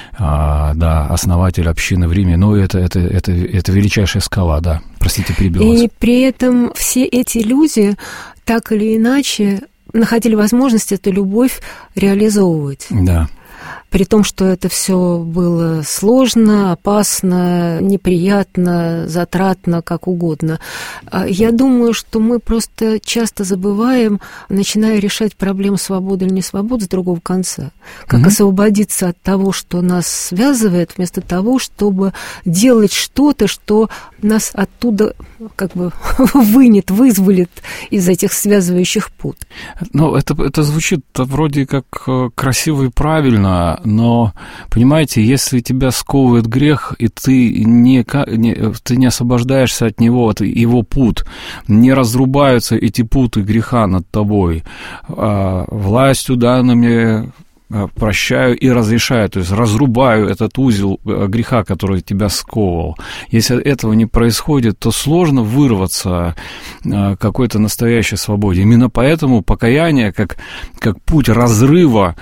а, да, основатель общины в Риме. Ну, это, это, это, это величайшая скала, да. Простите, перебил вас. И при этом все эти люди так или иначе находили возможность эту любовь реализовывать. Да. При том, что это все было сложно, опасно, неприятно, затратно, как угодно. Я думаю, что мы просто часто забываем, начиная решать проблему свободы или не свободы с другого конца. Как mm-hmm. освободиться от того, что нас связывает, вместо того, чтобы делать что-то, что нас оттуда как бы вынет, вызволит из этих связывающих пут. Ну, это, это звучит вроде как красиво и правильно, но, понимаете, если тебя сковывает грех, и ты не, не, ты не освобождаешься от него, от его пут, не разрубаются эти путы греха над тобой, а властью данными прощаю и разрешаю, то есть разрубаю этот узел греха, который тебя сковывал. Если этого не происходит, то сложно вырваться к какой-то настоящей свободе. Именно поэтому покаяние, как, как путь разрыва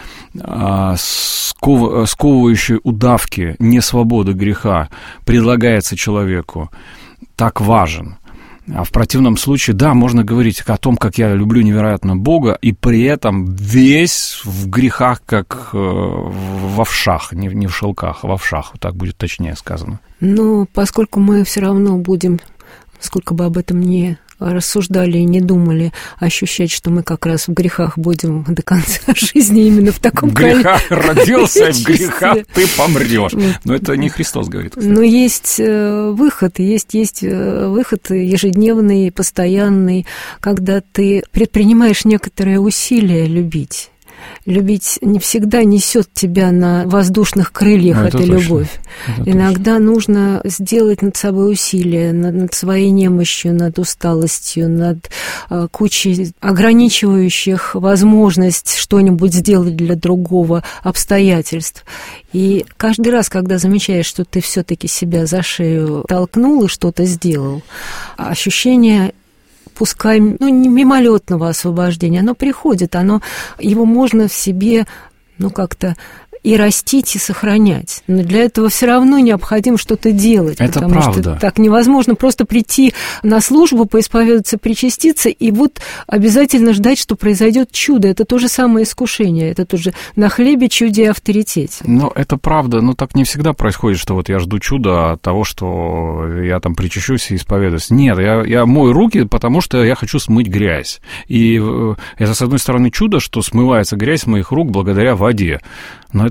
сков, сковывающей удавки несвободы греха, предлагается человеку, так важен. А в противном случае, да, можно говорить о том, как я люблю невероятно Бога, и при этом весь в грехах, как э, в овшах, не, не в шелках, а в овшах, вот так будет точнее сказано. Ну, поскольку мы все равно будем, сколько бы об этом ни рассуждали и не думали, ощущать, что мы как раз в грехах будем до конца жизни именно в таком количестве. В грехах родился, и в грехах ты помрешь. Но это не Христос говорит. Но есть выход, есть, есть выход ежедневный, постоянный, когда ты предпринимаешь некоторые усилия любить. Любить не всегда несет тебя на воздушных крыльях, ну, это эта точно. Любовь. Это Иногда точно. Нужно сделать над собой усилия, над, над своей немощью, над усталостью, над э, кучей ограничивающих возможность что-нибудь сделать для другого обстоятельств. И каждый раз, когда замечаешь, что ты все-таки себя за шею толкнул и что-то сделал, ощущение... пускай, ну, не мимолетного освобождения, оно приходит, оно, его можно в себе, ну, как-то и растить, и сохранять. Но для этого все равно необходимо что-то делать. Это потому правда. Что так невозможно просто прийти на службу, поисповедоваться, причаститься, и вот обязательно ждать, что произойдет чудо. Это то же самое искушение, это тоже на хлебе, чуде и авторитете. Ну, это правда, но так не всегда происходит, что вот я жду чуда от того, что я там причащусь и исповедуюсь. Нет, я, я мою руки, потому что я хочу смыть грязь. И это, с одной стороны, чудо, что смывается грязь с моих рук благодаря воде. Но это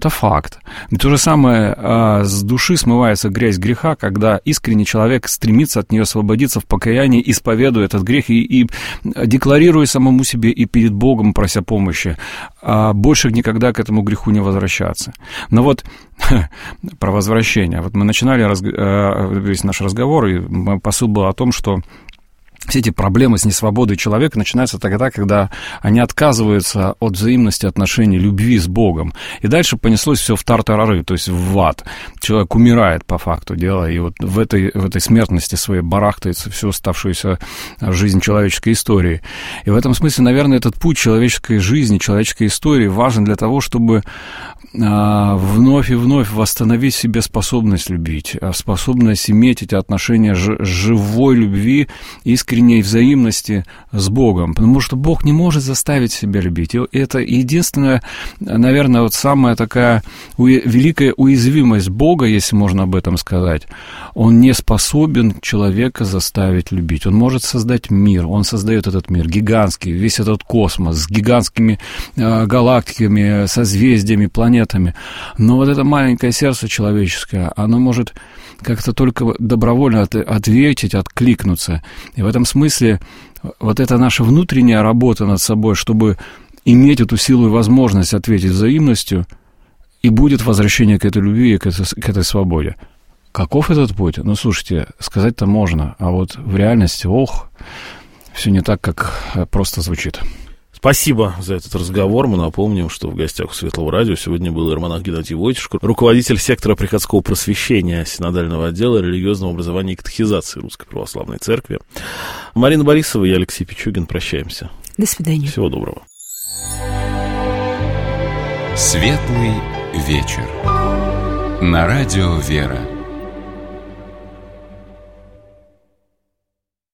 это факт. И то же самое а, с души смывается грязь греха, когда искренний человек стремится от нее освободиться в покаянии, исповедуя этот грех и, и декларируя самому себе и перед Богом, прося помощи, а больше никогда к этому греху не возвращаться. Но вот про возвращение. Вот мы начинали разг... весь наш разговор, и посыл был о том, что все эти проблемы с несвободой человека начинаются тогда, когда они отказываются от взаимности отношений, любви с Богом. И дальше понеслось все в тартарары, то есть в ад. Человек умирает по факту дела, и вот в этой, в этой смертности своей барахтается всю оставшуюся жизнь человеческой истории. И в этом смысле, наверное, этот путь человеческой жизни, человеческой истории важен для того, чтобы а, вновь и вновь восстановить в себе способность любить, способность иметь эти отношения ж, живой любви, искренней взаимности с Богом, потому что Бог не может заставить себя любить. И это единственная, наверное, вот самая такая уя- великая уязвимость Бога, если можно об этом сказать. Он не способен человека заставить любить. Он может создать мир, он создает этот мир гигантский, весь этот космос с гигантскими э, галактиками, созвездиями, планетами. Но вот это маленькое сердце человеческое, оно может как-то только добровольно от, ответить, откликнуться. И в этом смысле вот эта наша внутренняя работа над собой, чтобы иметь эту силу и возможность ответить взаимностью, и будет возвращение к этой любви и к этой, к этой свободе. Каков этот путь? Ну, слушайте, сказать-то можно, а вот в реальности, ох, все не так, как просто звучит. Спасибо за этот разговор. Мы напомним, что в гостях у Светлого радио сегодня был иеромонах Геннадий Войтишко, руководитель сектора приходского просвещения Синодального отдела религиозного образования и катехизации Русской Православной Церкви. Марина Борисова и Алексей Пичугин. Прощаемся. До свидания. Всего доброго. Светлый вечер. На радио «Вера».